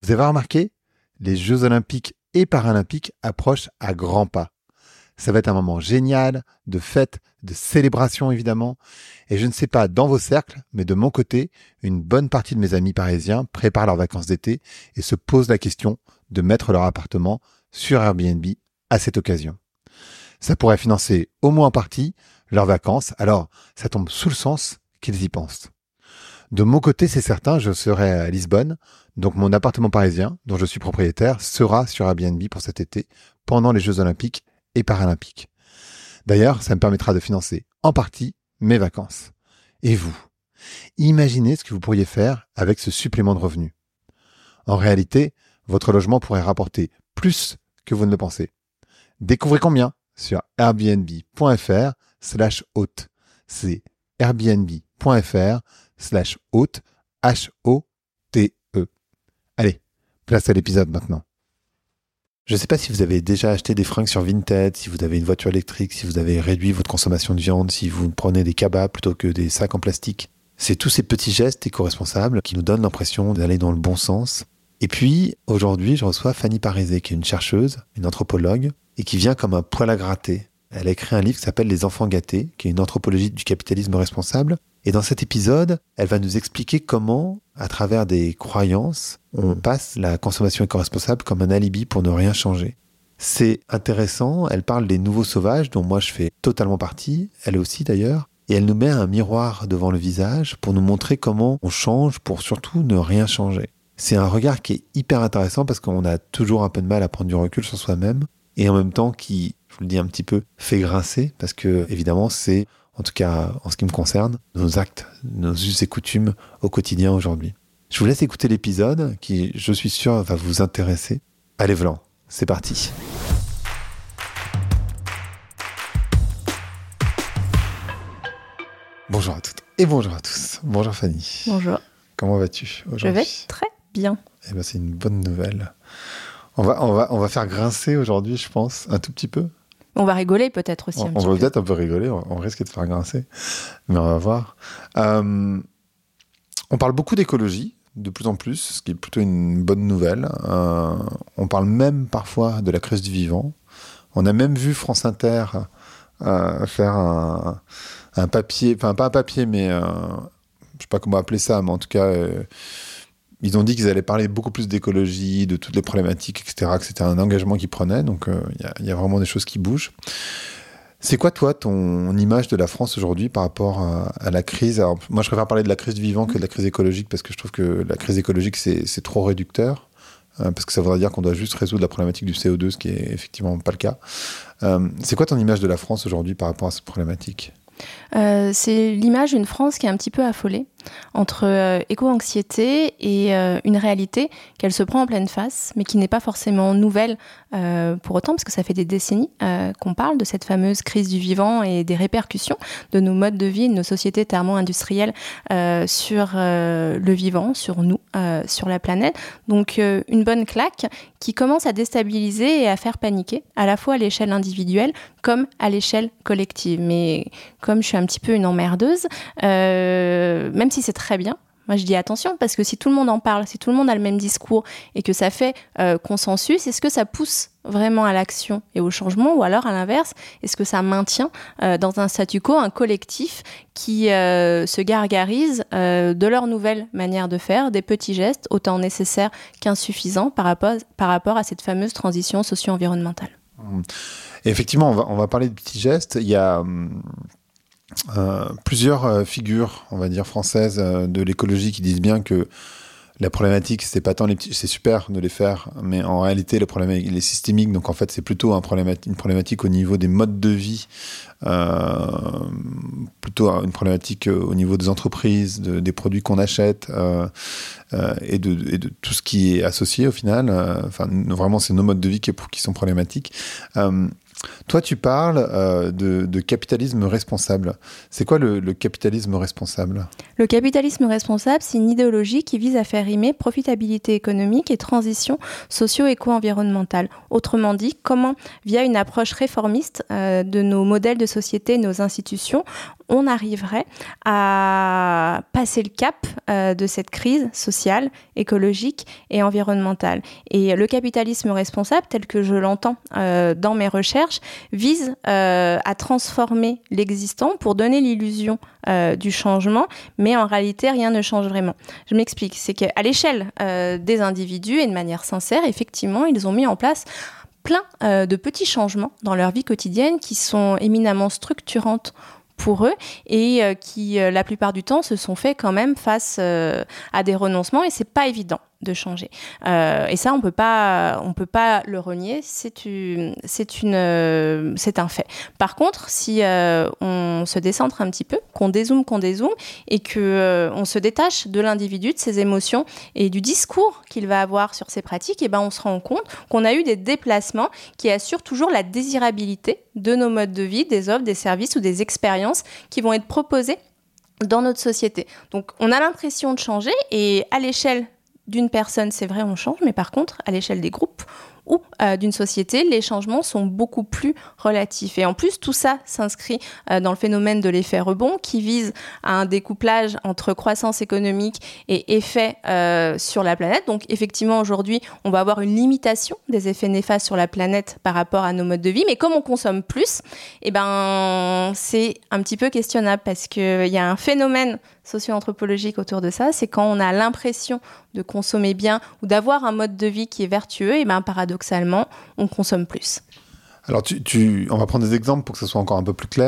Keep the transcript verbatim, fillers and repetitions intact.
Vous avez remarqué, les Jeux Olympiques et Paralympiques approchent à grands pas. Ça va être un moment génial, de fête, de célébration évidemment. Et je ne sais pas dans vos cercles, mais de mon côté, une bonne partie de mes amis parisiens préparent leurs vacances d'été et se posent la question de mettre leur appartement sur Airbnb à cette occasion. Ça pourrait financer au moins en partie leurs vacances, alors ça tombe sous le sens qu'ils y pensent. De mon côté, c'est certain, je serai à Lisbonne, donc mon appartement parisien, dont je suis propriétaire, sera sur Airbnb pour cet été, pendant les Jeux Olympiques et Paralympiques. D'ailleurs, ça me permettra de financer en partie mes vacances. Et vous, imaginez ce que vous pourriez faire avec ce supplément de revenus. En réalité, votre logement pourrait rapporter plus que vous ne le pensez. Découvrez combien sur airbnb.fr slash hôte. C'est airbnb.fr slash hôte, H O T E. Allez, place à l'épisode maintenant. Je ne sais pas si vous avez déjà acheté des fringues sur Vinted, si vous avez une voiture électrique, si vous avez réduit votre consommation de viande, si vous prenez des cabas plutôt que des sacs en plastique. C'est tous ces petits gestes éco-responsables qui nous donnent l'impression d'aller dans le bon sens. Et puis, aujourd'hui, je reçois Fanny Parizet, qui est une chercheuse, une anthropologue, et qui vient comme un poil à gratter. Elle a écrit un livre qui s'appelle « Les enfants gâtés », qui est une anthropologie du capitalisme responsable. Et dans cet épisode, elle va nous expliquer comment, à travers des croyances, on passe la consommation éco-responsable comme un alibi pour ne rien changer. C'est intéressant, elle parle des nouveaux sauvages, dont moi je fais totalement partie, elle aussi d'ailleurs, et elle nous met un miroir devant le visage pour nous montrer comment on change pour surtout ne rien changer. C'est un regard qui est hyper intéressant parce qu'on a toujours un peu de mal à prendre du recul sur soi-même, et en même temps qui, je vous le dis un petit peu, fait grincer, parce que évidemment c'est, en tout cas en ce qui me concerne, nos actes, nos us et coutumes au quotidien aujourd'hui. Je vous laisse écouter l'épisode qui, je suis sûr, va vous intéresser. Allez, Vlan, c'est parti. Bonjour à toutes et bonjour à tous. Bonjour Fanny. Bonjour. Comment vas-tu aujourd'hui ? Je vais très bien. Eh ben, c'est une bonne nouvelle. On va, on va, on va faire grincer aujourd'hui, je pense, un tout petit peu. On va rigoler peut-être aussi On, un on petit va peu. peut-être un peu rigoler, on, on risque de faire grincer, mais on va voir. Euh, on parle beaucoup d'écologie, de plus en plus, ce qui est plutôt une bonne nouvelle. Euh, on parle même parfois de la crise du vivant. On a même vu France Inter euh, faire un, un papier, enfin pas un papier, mais euh, je sais pas comment appeler ça, mais en tout cas... Euh, ils ont dit qu'ils allaient parler beaucoup plus d'écologie, de toutes les problématiques, et cetera, que c'était un engagement qu'ils prenaient. Donc, il euh, y, y a vraiment des choses qui bougent. C'est quoi, toi, ton image de la France aujourd'hui par rapport à, à la crise ? Alors, moi, je préfère parler de la crise du vivant que de la crise écologique, parce que je trouve que la crise écologique, c'est, c'est trop réducteur, euh, parce que ça voudrait dire qu'on doit juste résoudre la problématique du C O deux, ce qui est effectivement pas le cas. Euh, c'est quoi ton image de la France aujourd'hui par rapport à cette problématique ? Euh, c'est l'image d'une France qui est un petit peu affolée entre euh, éco-anxiété et euh, une réalité qu'elle se prend en pleine face, mais qui n'est pas forcément nouvelle euh, pour autant, parce que ça fait des décennies euh, qu'on parle de cette fameuse crise du vivant et des répercussions de nos modes de vie, de nos sociétés thermo-industrielles euh, sur euh, le vivant, sur nous, euh, sur la planète. Donc euh, une bonne claque qui commence à déstabiliser et à faire paniquer, à la fois à l'échelle individuelle comme à l'échelle collective. Mais comme je suis un petit peu une emmerdeuse, euh, même si c'est très bien, moi je dis attention, parce que si tout le monde en parle, si tout le monde a le même discours et que ça fait euh, consensus, est-ce que ça pousse vraiment à l'action et au changement, ou alors à l'inverse, est-ce que ça maintient euh, dans un statu quo un collectif qui euh, se gargarise euh, de leur nouvelle manière de faire, des petits gestes autant nécessaires qu'insuffisants par rapport, par rapport à cette fameuse transition socio-environnementale. Et effectivement, on va, on va parler de petits gestes. Il y a... Euh, plusieurs euh, figures, on va dire, françaises euh, de l'écologie qui disent bien que la problématique, c'est pas tant les petits, c'est super de les faire, mais en réalité, le problème il est systémique. Donc en fait, c'est plutôt un problématique, une problématique au niveau des modes de vie, euh, plutôt une problématique au niveau des entreprises, de, des produits qu'on achète euh, euh, et, de, et de tout ce qui est associé au final. Euh, enfin, vraiment, c'est nos modes de vie qui, qui sont problématiques. Euh, Toi, tu parles euh, de, de capitalisme responsable. C'est quoi le, le capitalisme responsable ? Le capitalisme responsable, c'est une idéologie qui vise à faire rimer profitabilité économique et transition socio-éco-environnementale. Autrement dit, comment, via une approche réformiste euh, de nos modèles de société, nos institutions, on arriverait à passer le cap euh, de cette crise sociale, écologique et environnementale. Et le capitalisme responsable, tel que je l'entends euh, dans mes recherches, vise euh, à transformer l'existant pour donner l'illusion euh, du changement, mais en réalité, rien ne change vraiment. Je m'explique, c'est qu'à l'échelle euh, des individus et de manière sincère, effectivement, ils ont mis en place plein euh, de petits changements dans leur vie quotidienne qui sont éminemment structurantes pour eux et euh, qui, euh, la plupart du temps, se sont faits quand même face euh, à des renoncements et c'est pas évident de changer. Euh, et ça, on peut pas, on peut pas le renier. C'est une, c'est une, euh, c'est un fait. Par contre, si euh, on se décentre un petit peu, qu'on dézoome, qu'on dézoome, et que euh, on se détache de l'individu, de ses émotions et du discours qu'il va avoir sur ses pratiques, et ben on se rend compte qu'on a eu des déplacements qui assurent toujours la désirabilité de nos modes de vie, des offres, des services ou des expériences qui vont être proposées dans notre société. Donc, on a l'impression de changer et à l'échelle d'une personne, c'est vrai, on change, mais par contre, à l'échelle des groupes ou euh, d'une société, les changements sont beaucoup plus relatifs. Et en plus, tout ça s'inscrit euh, dans le phénomène de l'effet rebond qui vise à un découplage entre croissance économique et effet euh, sur la planète. Donc effectivement, aujourd'hui, on va avoir une limitation des effets néfastes sur la planète par rapport à nos modes de vie. Mais comme on consomme plus, eh ben, c'est un petit peu questionnable parce qu'il y a un phénomène socio-anthropologique autour de ça, c'est quand on a l'impression de consommer bien ou d'avoir un mode de vie qui est vertueux, et ben paradoxalement, on consomme plus. Alors, tu, tu, on va prendre des exemples pour que ce soit encore un peu plus clair.